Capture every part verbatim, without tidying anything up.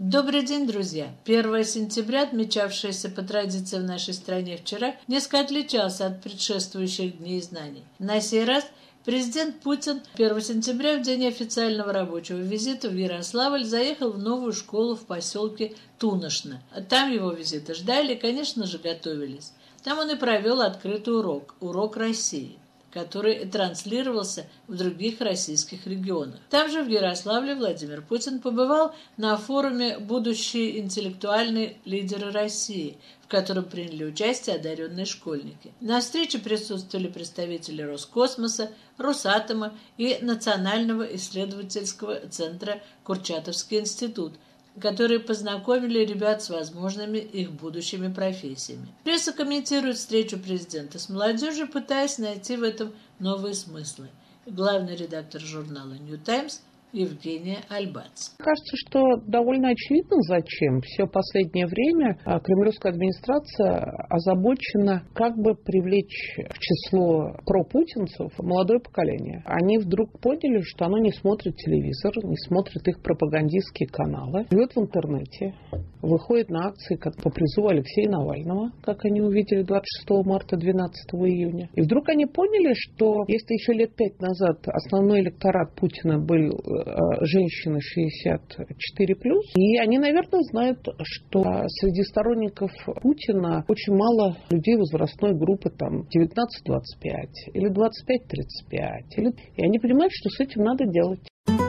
Добрый день, друзья! первое сентября, отмечавшееся по традиции в нашей стране вчера, несколько отличался от предшествующих дней знаний. На сей раз президент Путин первого сентября, в день официального рабочего визита в Ярославль, заехал в новую школу в поселке Туношно. Там его визита ждали и, конечно же, готовились. Там он и провел открытый урок – урок России, который транслировался в других российских регионах. Там же в Ярославле Владимир Путин побывал на форуме «Будущие интеллектуальные лидеры России», в котором приняли участие одаренные школьники. На встрече присутствовали представители Роскосмоса, Росатома и Национального исследовательского центра «Курчатовский институт», которые познакомили ребят с возможными их будущими профессиями. Пресса комментирует встречу президента с молодежью, пытаясь найти в этом новые смыслы. Главный редактор журнала «Нью Таймс» Евгения Альбац. Кажется, что довольно очевидно, зачем. Все последнее время кремлевская администрация озабочена, как бы привлечь в число пропутинцев молодое поколение. Они вдруг поняли, что оно не смотрит телевизор, не смотрит их пропагандистские каналы, живет в интернете, выходит на акции как по призыву Алексея Навального, как они увидели двадцать шестого марта, двенадцатого июня. И вдруг они поняли, что если еще лет пять назад основной электорат Путина был женщины шестьдесят четыре плюс, и они, наверное, знают, что среди сторонников Путина очень мало людей возрастной группы там девятнадцать двадцать пять или двадцать пять тридцать пять. Или... И они понимают, что с этим надо делать.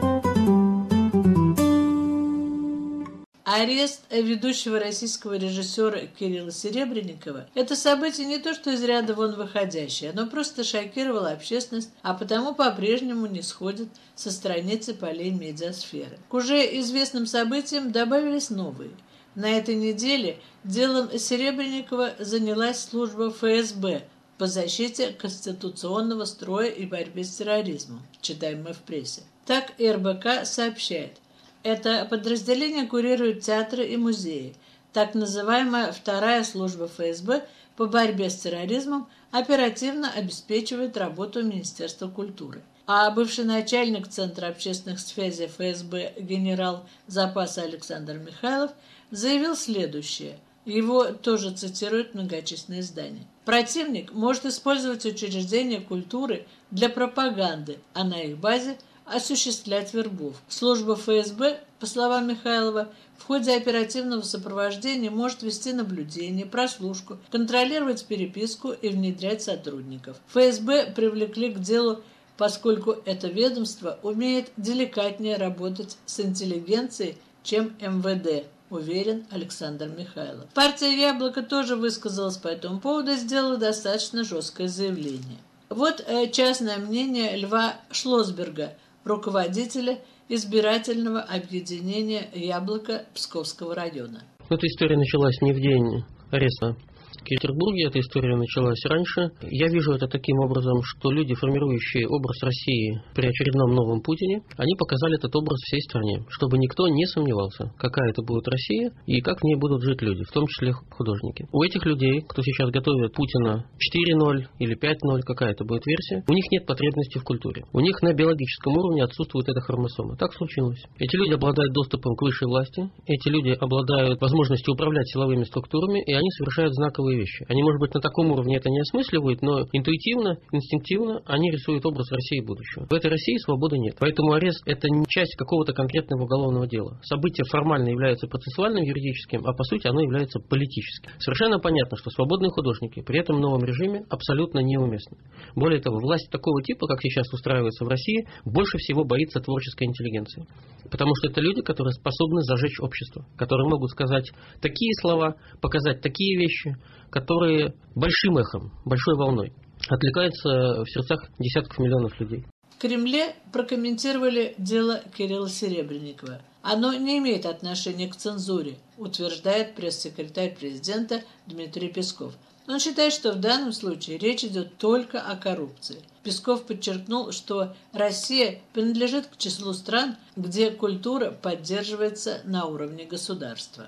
Арест ведущего российского режиссера Кирилла Серебренникова – это событие не то что из ряда вон выходящее, оно просто шокировало общественность, а потому по-прежнему не сходит со страницы полей медиасферы. К уже известным событиям добавились новые. На этой неделе делом Серебренникова занялась служба эф эс бэ по защите конституционного строя и борьбе с терроризмом, читаем мы в прессе. Так эр бэ ка сообщает. Это подразделение курирует театры и музеи. Так называемая вторая служба эф эс бэ по борьбе с терроризмом оперативно обеспечивает работу Министерства культуры. А бывший начальник Центра общественных связей эф эс бэ генерал запаса Александр Михайлов заявил следующее. Его тоже цитируют многочисленные издания. Противник может использовать учреждения культуры для пропаганды, а на их базе – осуществлять вербовку. Служба эф эс бэ, по словам Михайлова, в ходе оперативного сопровождения может вести наблюдение, прослушку, контролировать переписку и внедрять сотрудников. эф эс бэ привлекли к делу, поскольку это ведомство умеет деликатнее работать с интеллигенцией, чем эм вэ дэ, уверен Александр Михайлов. Партия «Яблоко» тоже высказалась по этому поводу и сделала достаточно жесткое заявление. Вот частное мнение Льва Шлосберга, руководителя избирательного объединения «Яблоко» Псковского района. Эта история началась не в день ареста в Петербурге, эта история началась раньше. Я вижу это таким образом, что люди, формирующие образ России при очередном новом Путине, они показали этот образ всей стране, чтобы никто не сомневался, какая это будет Россия и как в ней будут жить люди, в том числе художники. У этих людей, кто сейчас готовит Путина четыре ноль или пять ноль, какая это будет версия, у них нет потребности в культуре. У них на биологическом уровне отсутствует эта хромосома. Так случилось. Эти люди обладают доступом к высшей власти, эти люди обладают возможностью управлять силовыми структурами, и они совершают знаковые вещи. Они, может быть, на таком уровне это не осмысливают, но интуитивно, инстинктивно они рисуют образ России будущего. В этой России свободы нет. Поэтому арест – это не часть какого-то конкретного уголовного дела. Событие формально является процессуальным, юридическим, а по сути оно является политическим. Совершенно понятно, что свободные художники при этом новом режиме абсолютно неуместны. Более того, власть такого типа, как сейчас устраивается в России, больше всего боится творческой интеллигенции. Потому что это люди, которые способны зажечь общество, которые могут сказать такие слова, показать такие вещи, которые большим эхом, большой волной отвлекаются в сердцах десятков миллионов людей. В Кремле прокомментировали дело Кирилла Серебренникова. Оно не имеет отношения к цензуре, утверждает пресс-секретарь президента Дмитрий Песков. Он считает, что в данном случае речь идет только о коррупции. Песков подчеркнул, что Россия принадлежит к числу стран, где культура поддерживается на уровне государства.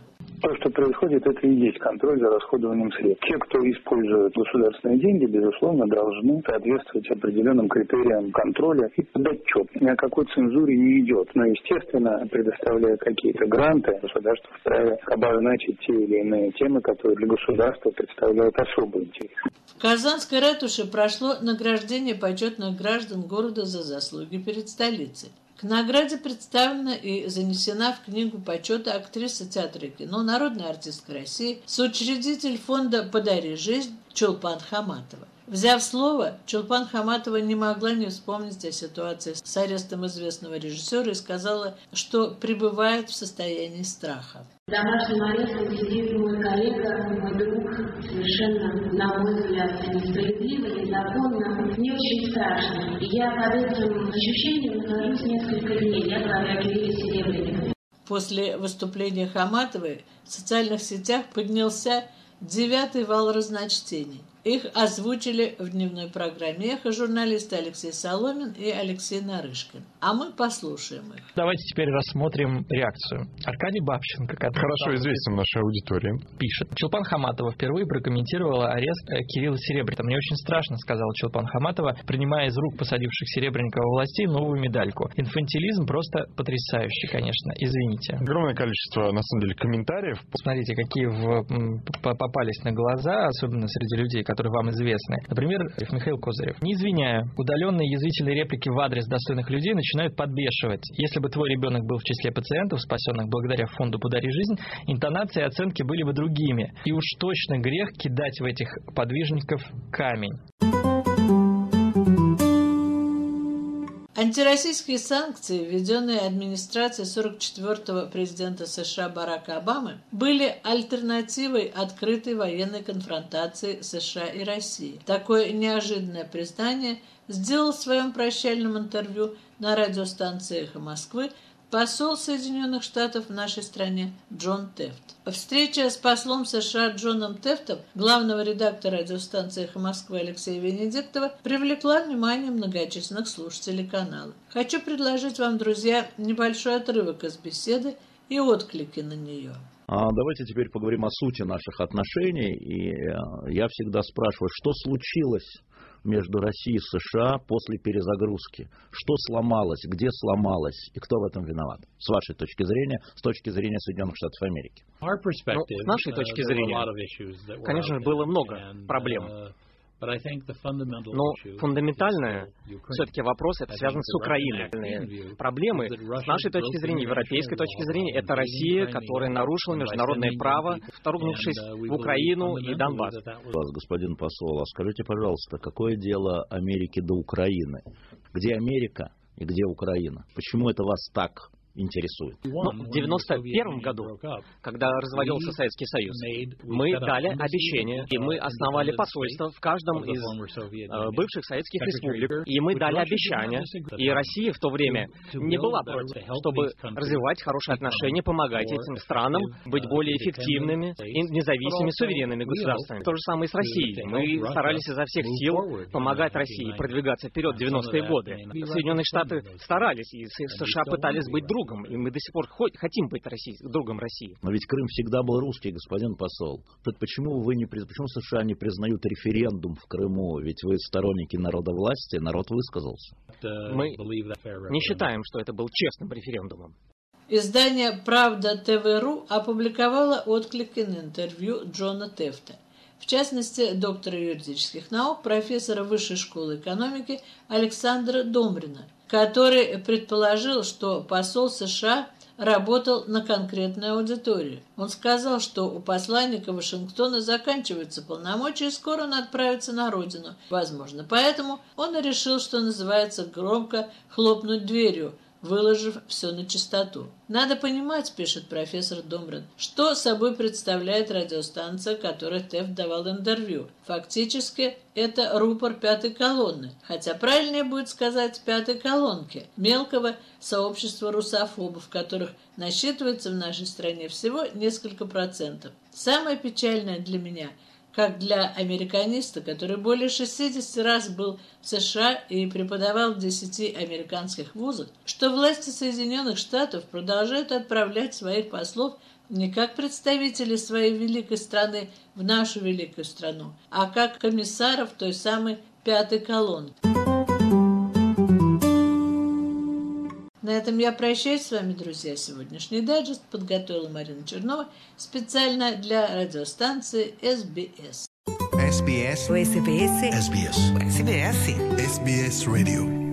То, что происходит, это и есть контроль за расходованием средств. Те, кто использует государственные деньги, безусловно, должны соответствовать определенным критериям контроля и подотчет. Ни о какой цензуре не идет. Но, естественно, предоставляя какие-то гранты, государство вправе обозначить те или иные темы, которые для государства представляют особый интерес. В Казанской ратуше прошло награждение почетных граждан города за заслуги перед столицей. К награде представлена и занесена в книгу почета актриса театра и кино, народная артистка России, соучредитель фонда «Подари жизнь» Чулпан Хаматова. Взяв слово, Чулпан Хаматова не могла не вспомнить о ситуации с арестом известного режиссера и сказала, что пребывает в состоянии страха. Домашним арестом сидит мой коллега, мой друг, совершенно, на мой взгляд, несправедливо, незаконно, мне очень страшно. И я под этим ощущением нахожусь несколько дней. Я говорю о Кирилле Серебренникове. После выступления Хаматовой в социальных сетях поднялся девятый вал разночтений. Их озвучили в дневной программе «Эхо» журналисты Алексей Соломин и Алексей Нарышкин. А мы послушаем их. Давайте теперь рассмотрим реакцию. Аркадий Бабченко, который хорошо известен нашей аудитории, пишет. Чулпан Хаматова впервые прокомментировала арест Кирилла Серебренникова. «Мне очень страшно», — сказала Чулпан Хаматова, принимая из рук посадивших Серебренникова властей новую медальку. Инфантилизм просто потрясающий, конечно. Извините. Огромное количество, на самом деле, комментариев. Смотрите, какие в, попались на глаза, особенно среди людей, которые вам известны. Например, Михаил Козырев. «Не извиняя, удаленные язвительные реплики в адрес достойных людей начинают подбешивать. Если бы твой ребенок был в числе пациентов, спасенных благодаря фонду «Подари жизнь», интонации и оценки были бы другими. И уж точно грех кидать в этих подвижников камень». Антироссийские санкции, введенные администрацией сорок четвёртого президента США Барака Обамы, были альтернативой открытой военной конфронтации США и России. Такое неожиданное признание сделал в своем прощальном интервью на радиостанции «Эхо Москвы» посол Соединенных Штатов в нашей стране Джон Тефт. Встреча с послом США Джоном Тефтом, главного редактора радиостанции «Эхо Москвы» Алексея Венедиктова, привлекла внимание многочисленных слушателей канала. Хочу предложить вам, друзья, небольшой отрывок из беседы и отклики на нее. Давайте теперь поговорим о сути наших отношений. И я всегда спрашиваю, что случилось между Россией и США после перезагрузки? Что сломалось, где сломалось и кто в этом виноват? С вашей точки зрения, с точки зрения Соединенных Штатов Америки. Ну, с нашей точки зрения, конечно, было много проблем. Но фундаментальное все-таки вопрос это связан с Украиной. Проблемы, с нашей точки зрения, европейской точки зрения, это Россия, которая нарушила международное право, вторгнувшись в Украину и Донбасс. Вас, господин посол, а скажите, пожалуйста, какое дело Америки до Украины? Где Америка и где Украина? Почему это вас так интересует? Ну, в девяносто первом году, когда развалился Советский Союз, мы дали обещание, и мы основали посольство в каждом из э, бывших советских республик, и мы дали обещание, и Россия в то время не была против, чтобы развивать хорошие отношения, помогать этим странам быть более эффективными и независимыми, суверенными государствами. То же самое и с Россией. Мы старались изо всех сил помогать России продвигаться вперед в девяностые годы. Соединенные Штаты старались, и США пытались быть другом. И мы до сих пор хотим быть Россией, другом России. Но ведь Крым всегда был русский, господин посол. Так почему вы не почему США не признают референдум в Крыму? Ведь вы сторонники народовластия, народ высказался. Мы не считаем, что это был честным референдумом. Издание «Правда ТВ.ру» опубликовало отклики на интервью Джона Тефта. В частности, доктора юридических наук, профессора Высшей школы экономики Александра Домрина, который предположил, что посол США работал на конкретную аудиторию. Он сказал, что у посланника Вашингтона заканчиваются полномочия, и скоро он отправится на родину. Возможно, поэтому он и решил, что называется, громко хлопнуть дверью, выложив все на чистоту. Надо понимать, пишет профессор Домрин, что собой представляет радиостанция, которой Тефт давал интервью. Фактически, это рупор пятой колонны, хотя правильнее будет сказать пятой колонки, мелкого сообщества русофобов, которых насчитывается в нашей стране всего несколько процентов. Самое печальное для меня – как для американиста, который более шестидесяти раз был в США и преподавал в десяти американских вузах, что власти Соединенных Штатов продолжают отправлять своих послов в не как представители своей великой страны в нашу великую страну, а как комиссаров той самой пятой колонны. На этом я прощаюсь с вами, друзья. Сегодняшний дайджест подготовила Марина Чернова специально для радиостанции эс би эс. эс би эс. эс би эс. эс би эс. эс би эс. эс би эс Radio.